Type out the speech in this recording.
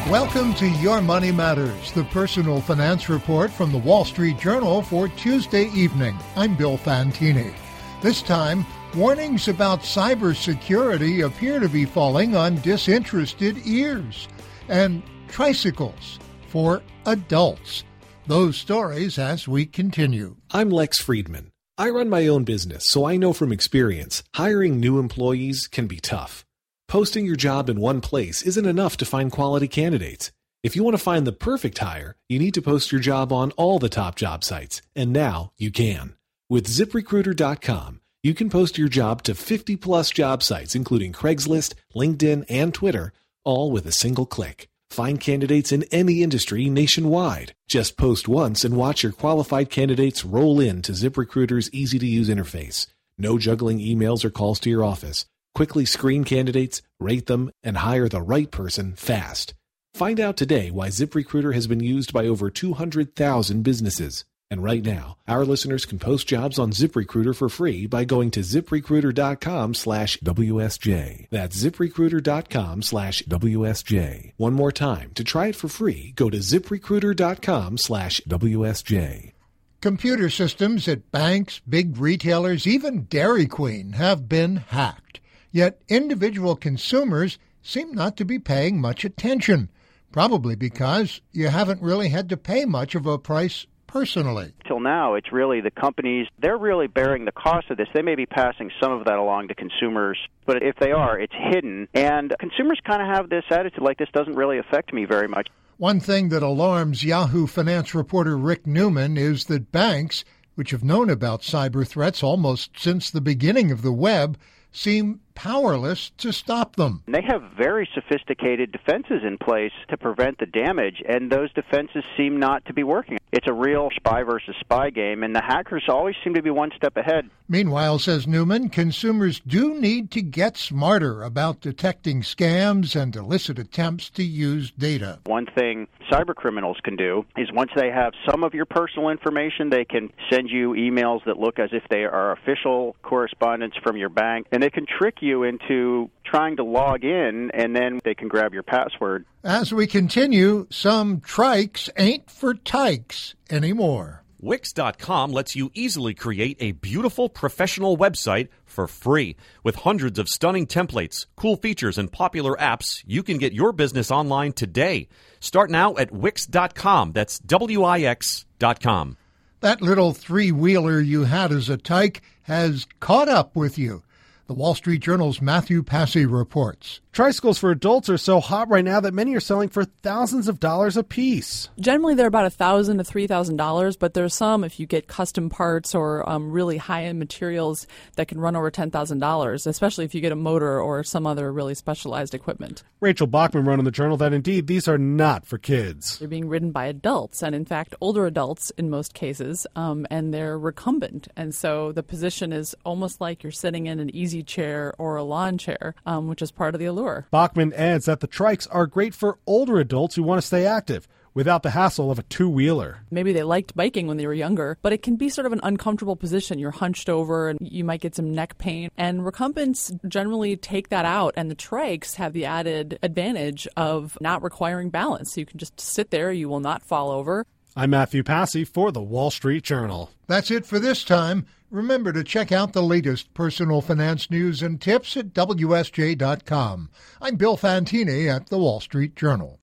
Welcome to Your Money Matters, the personal finance report from the Wall Street Journal for Tuesday evening. I'm Bill Fantini. This time, warnings about cybersecurity appear to be falling on disinterested ears. And tricycles for adults. Those stories as we continue. I'm Lex Friedman. I run my own business, so I know from experience, hiring new employees can be tough. Posting your job in one place isn't enough to find quality candidates. If you want to find the perfect hire, you need to post your job on all the top job sites, and now you can. With ZipRecruiter.com, you can post your job to 50-plus job sites, including Craigslist, LinkedIn, and Twitter, all with a single click. Find candidates in any industry nationwide. Just post once and watch your qualified candidates roll into ZipRecruiter's easy-to-use interface. No juggling emails or calls to your office. Quickly screen candidates, rate them, and hire the right person fast. Find out today why ZipRecruiter has been used by over 200,000 businesses. And right now, our listeners can post jobs on ZipRecruiter for free by going to ZipRecruiter.com/WSJ. That's ZipRecruiter.com/WSJ. One more time, to try it for free, go to ZipRecruiter.com/WSJ. Computer systems at banks, big retailers, even Dairy Queen have been hacked. Yet individual consumers seem not to be paying much attention, probably because you haven't really had to pay much of a price personally. Till now, it's really the companies, they're really bearing the cost of this. They may be passing some of that along to consumers, but if they are, it's hidden. And consumers kind of have this attitude like this doesn't really affect me very much. One thing that alarms Yahoo Finance reporter Rick Newman is that banks, which have known about cyber threats almost since the beginning of the web, seem powerless to stop them. They have very sophisticated defenses in place to prevent the damage, and those defenses seem not to be working. It's a real spy versus spy game, and the hackers always seem to be one step ahead. Meanwhile, says Newman, consumers do need to get smarter about detecting scams and illicit attempts to use data. One thing cyber criminals can do is once they have some of your personal information, they can send you emails that look as if they are official correspondence from your bank, and they can trick you into trying to log in, and then they can grab your password. As we continue, some trikes ain't for tykes anymore. Wix.com lets you easily create a beautiful professional website for free. With hundreds of stunning templates, cool features, and popular apps, you can get your business online today. Start now at Wix.com. That's Wix.com. That little three-wheeler you had as a tyke has caught up with you. The Wall Street Journal's Matthew Passy reports. Tricycles for adults are so hot right now that many are selling for thousands of dollars a piece. Generally, they're about $1,000 to $3,000, but there's some, if you get custom parts or really high-end materials, that can run over $10,000, especially if you get a motor or some other really specialized equipment. Rachel Bachman wrote in the Journal that indeed these are not for kids. They're being ridden by adults, and in fact, older adults in most cases, and they're recumbent. And so the position is almost like you're sitting in an easy chair or a lawn chair, which is part of the allure. Bachman adds that the trikes are great for older adults who want to stay active without the hassle of a two-wheeler. Maybe they liked biking when they were younger, but it can be sort of an uncomfortable position. You're hunched over and you might get some neck pain. And recumbents generally take that out, and the trikes have the added advantage of not requiring balance. So you can just sit there, you will not fall over. I'm Matthew Passy for the Wall Street Journal. That's it for this time. Remember to check out the latest personal finance news and tips at WSJ.com. I'm Bill Fantini at the Wall Street Journal.